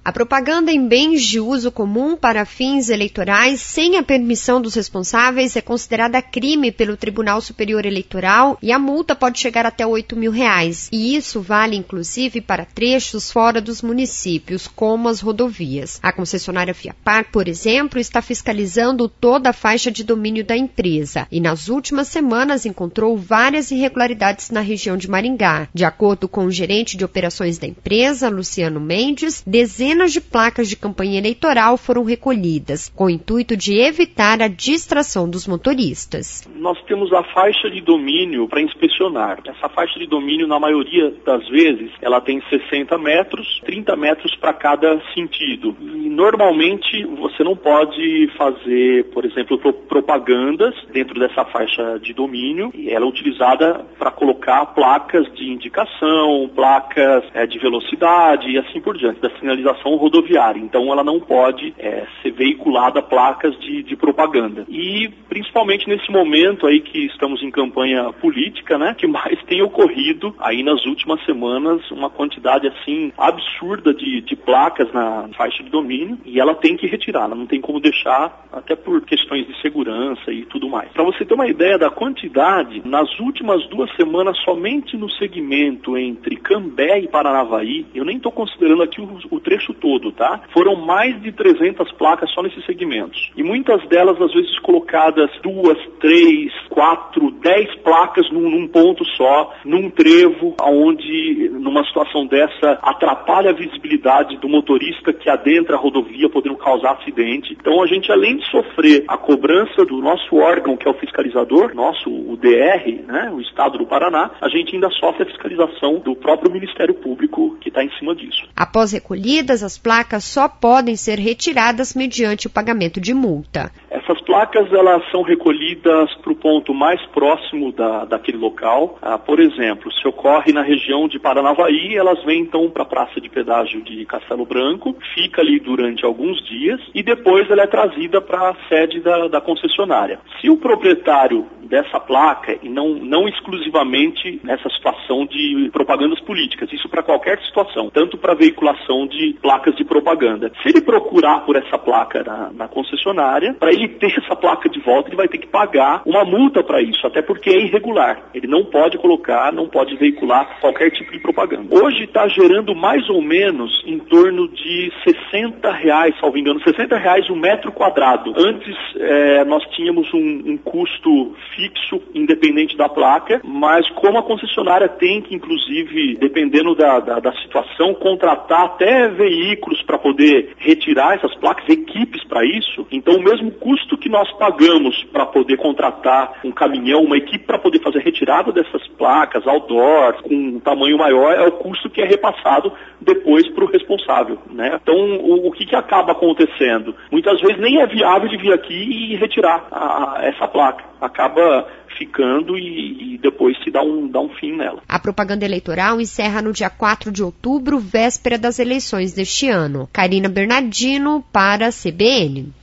A propaganda em bens de uso comum para fins eleitorais sem a permissão dos responsáveis é considerada crime pelo Tribunal Superior Eleitoral e a multa pode chegar até R$ 8.000. E isso vale inclusive para trechos fora dos municípios, como as rodovias. A concessionária Fiapar, por exemplo, está fiscalizando toda a faixa de domínio da empresa e nas últimas semanas encontrou várias irregularidades na região de Maringá. De acordo com o gerente de operações da empresa, Luciano Mendes, dezenas de placas de campanha eleitoral foram recolhidas, com o intuito de evitar a distração dos motoristas. Nós temos a faixa de domínio para inspecionar. Essa faixa de domínio, na maioria das vezes, ela tem 60 metros, 30 metros para cada sentido. E normalmente você não pode fazer, por exemplo, propagandas dentro dessa faixa de domínio. E ela é utilizada para colocar placas de indicação, placas de velocidade e assim por diante, da sinalização rodoviária. Então ela não pode ser veiculada placas de propaganda. E principalmente nesse momento aí que estamos em campanha política, né, que mais tem ocorrido aí nas últimas semanas uma quantidade assim absurda de placas na faixa de domínio e ela tem que retirar, ela não tem como deixar, até por questões de segurança e tudo mais. Para você ter uma ideia da quantidade, nas últimas 2 semanas, somente no segmento entre Cambé e Paranavaí, eu nem estou considerando aqui o trecho todo, tá? Foram mais de 300 placas só nesses segmentos. E muitas delas, às vezes, colocadas 2, 3, 4, 10 placas num ponto só, num trevo, onde, numa situação dessa, atrapalha a visibilidade do motorista que adentra a rodovia, podendo causar acidente. Então, a gente, além de sofrer a cobrança do nosso órgão, que é o fiscalizador, o DR, né, o Estado do Paraná, a gente ainda sofre a fiscalização do próprio Ministério Público que está em cima disso. Após recolhidas, as placas só podem ser retiradas mediante o pagamento de multa. Essas placas, elas são recolhidas para o ponto mais próximo daquele local. Por exemplo, se ocorre na região de Paranavaí, elas vêm então para a praça de pedágio de Castelo Branco, fica ali durante alguns dias e depois ela é trazida para a sede da concessionária. Se o proprietário dessa placa, e não exclusivamente nessa situação de propagandas políticas, isso para qualquer situação, tanto para veiculação de placas de propaganda. Se ele procurar por essa placa na concessionária, para ele ter essa placa de volta, ele vai ter que pagar uma multa para isso, até porque é irregular. Ele não pode colocar, não pode veicular qualquer tipo de propaganda. Hoje está gerando mais ou menos em torno de R$60, salvo engano, R$60 um metro quadrado. Antes nós tínhamos um custo fixo, independente da placa, mas como a concessionária tem que, inclusive, dependendo da situação, contratar até veículos para poder retirar essas placas, equipes para isso, então o mesmo custo que nós pagamos para poder contratar um caminhão, uma equipe para poder fazer a retirada dessas placas, outdoors, com um tamanho maior, é o custo que é repassado depois para o responsável, né? Então, o que acaba acontecendo? Muitas vezes nem é viável de vir aqui e retirar essa placa. Acaba ficando e depois se dá um fim nela. A propaganda eleitoral encerra no dia 4 de outubro, véspera das eleições deste ano. Karina Bernardino para a CBN.